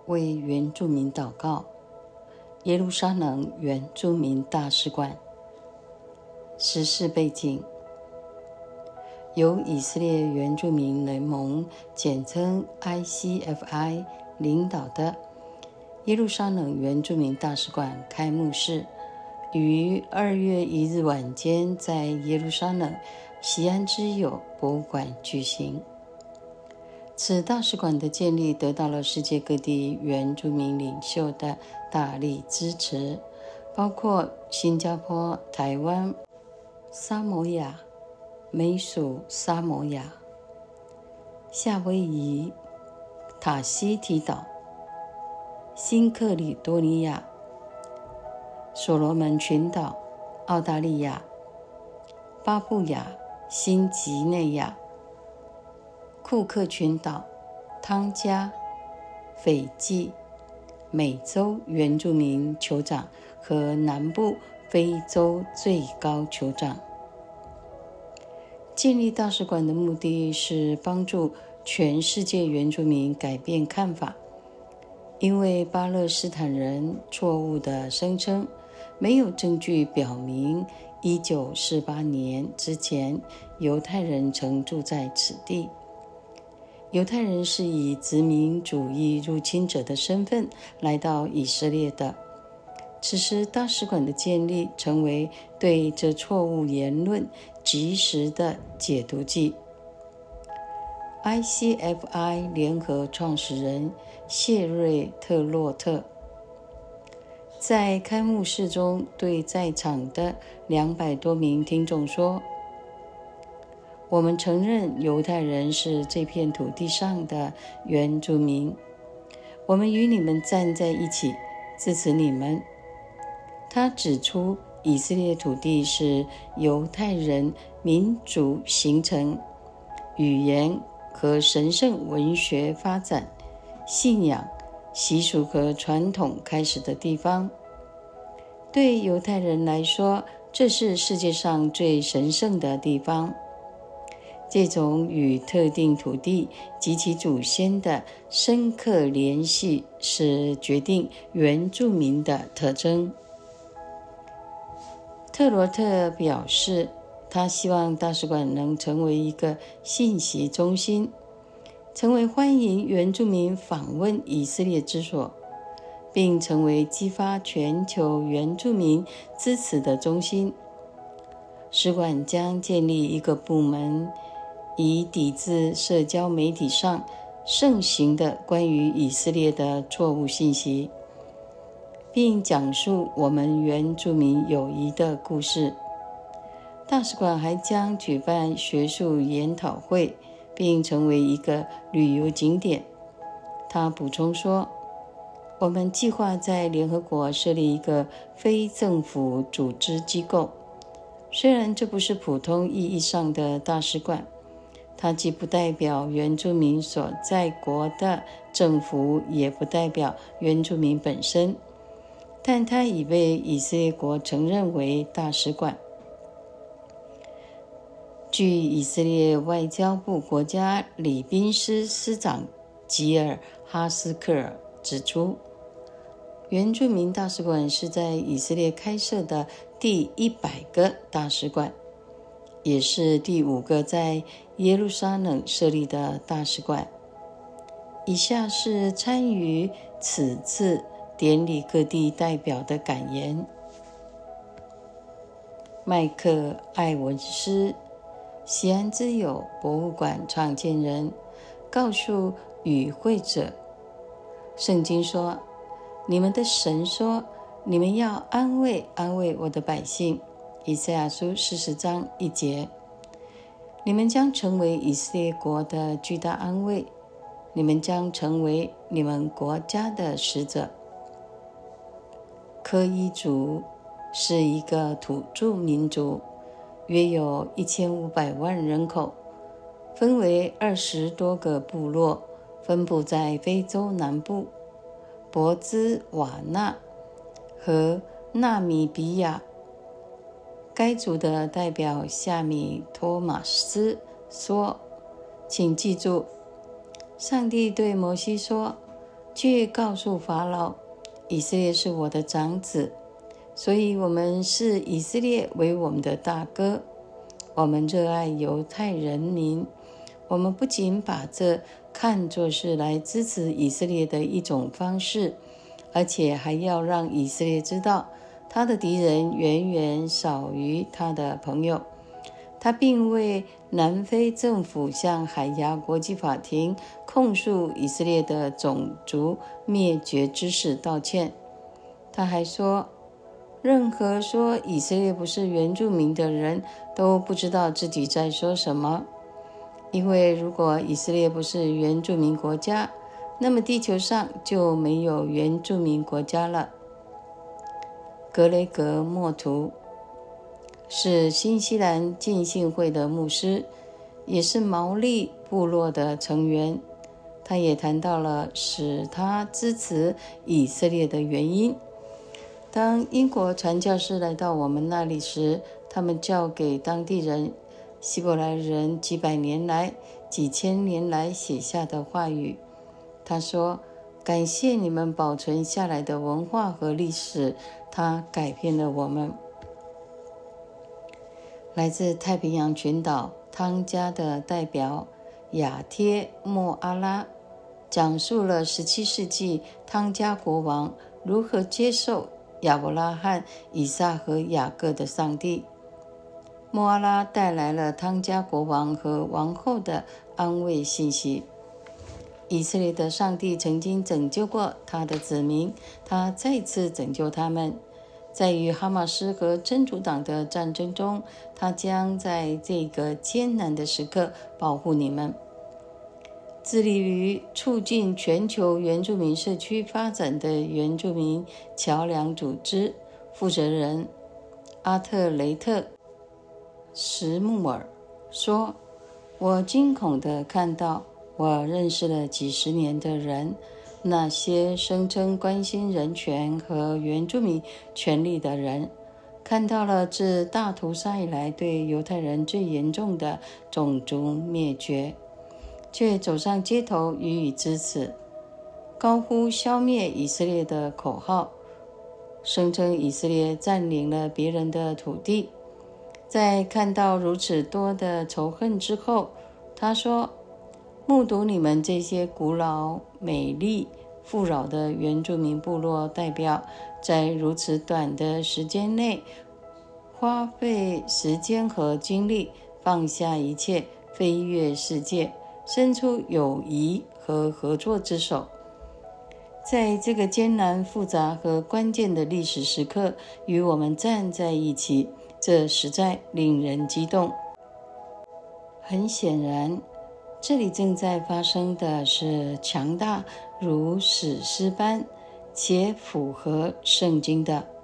为原住民祷告。耶路撒冷原住民大使馆。时事背景：由以色列原住民联盟简称 ICFI 领导的耶路撒冷原住民大使馆开幕式于2月1日晚间在耶路撒冷锡安之友博物馆举行。此大使馆的建立得到了世界各地原住民领袖的大力支持，包括新加坡、台湾、萨摩亚、美属萨摩亚、夏威夷、塔希提岛、新克里多尼亚、所罗门群岛、澳大利亚、巴布亚新几内亚、库克群岛、汤加、斐济、美洲原住民酋长和南部非洲最高酋长。建立大使馆的目的是帮助全世界原住民改变看法，因为巴勒斯坦人错误地声称没有证据表明1948年之前犹太人曾住在此地。犹太人是以殖民主义入侵者的身份来到以色列的。此时大使馆的建立成为对这错误言论及时的解毒剂。ICFI 联合创始人谢瑞特洛特在开幕式中对在场的200多名听众说：我们承认犹太人是这片土地上的原住民，我们与你们站在一起，支持你们。他指出，以色列土地是犹太人民族形成、语言和神圣文学发展、信仰、习俗和传统开始的地方。对犹太人来说，这是世界上最神圣的地方。这种与特定土地及其祖先的深刻联系是决定原住民的特征。特罗特表示，他希望大使馆能成为一个信息中心，成为欢迎原住民访问以色列之所，并成为激发全球原住民支持的中心。使馆将建立一个部门，以抵制社交媒体上盛行的关于以色列的错误信息，并讲述我们原住民友谊的故事。大使馆还将举办学术研讨会，并成为一个旅游景点。他补充说，我们计划在联合国设立一个非政府组织机构，虽然这不是普通意义上的大使馆，它既不代表原住民所在国的政府，也不代表原住民本身，但它已被以色列国承认为大使馆。据以色列外交部国家礼宾司司长吉尔哈斯克尔指出，原住民大使馆是在以色列开设的第100个大使馆，也是第5个在耶路撒冷设立的大使馆。以下是参与此次典礼各地代表的感言。麦克·艾文斯，锡安之友博物馆创建人，告诉与会者，圣经说，你们的神说，你们要安慰安慰我的百姓。以赛亚书40章1节，你们将成为以色列国的巨大安慰，你们将成为你们国家的使者。科伊族是一个土著民族，约有1500万人口，分为20多个部落，分布在非洲南部、博兹瓦纳和纳米比亚。该族的代表夏米托马斯说，请记住，上帝对摩西说， 去告诉法老，以色列是我的长子，所以我们视以色列为我们的大哥。我们热爱犹太人民，我们不仅把这看作是来支持以色列的一种方式，而且还要让以色列知道，他的敌人远远少于他的朋友。他并为南非政府向海牙国际法庭控诉以色列的种族灭绝之事道歉。他还说，任何说以色列不是原住民的人都不知道自己在说什么，因为如果以色列不是原住民国家，那么地球上就没有原住民国家了。格雷格·莫图是新西兰浸信会的牧师，也是毛利部落的成员。他也谈到了使他支持以色列的原因。当英国传教士来到我们那里时，他们教给当地人希伯来人几百年来、几千年来写下的话语。他说，感谢你们保存下来的文化和历史，它改变了我们。来自太平洋群岛汤加的代表亚贴莫阿拉讲述了17世纪汤加国王如何接受亚伯拉罕、以撒和雅各的上帝。莫阿拉带来了汤加国王和王后的安慰信息。以色列的上帝曾经拯救过他的子民，他再次拯救他们。在与哈马斯和真主党的战争中，他将在这个艰难的时刻保护你们。致力于促进全球原住民社区发展的原住民桥梁组织负责人阿特雷特·什穆尔说，我惊恐地看到，我认识了几十年的人，那些声称关心人权和原住民权利的人，看到了自大屠杀以来对犹太人最严重的种族灭绝，却走上街头予以支持，高呼消灭以色列的口号，声称以色列占领了别人的土地。在看到如此多的仇恨之后，他说，目睹你们这些古老、美丽、富饶的原住民部落代表，在如此短的时间内花费时间和精力，放下一切，飞越世界，伸出友谊和合作之手。在这个艰难、复杂和关键的历史时刻，与我们站在一起，这实在令人激动。很显然，这里正在发生的是强大如史诗般且符合圣经的。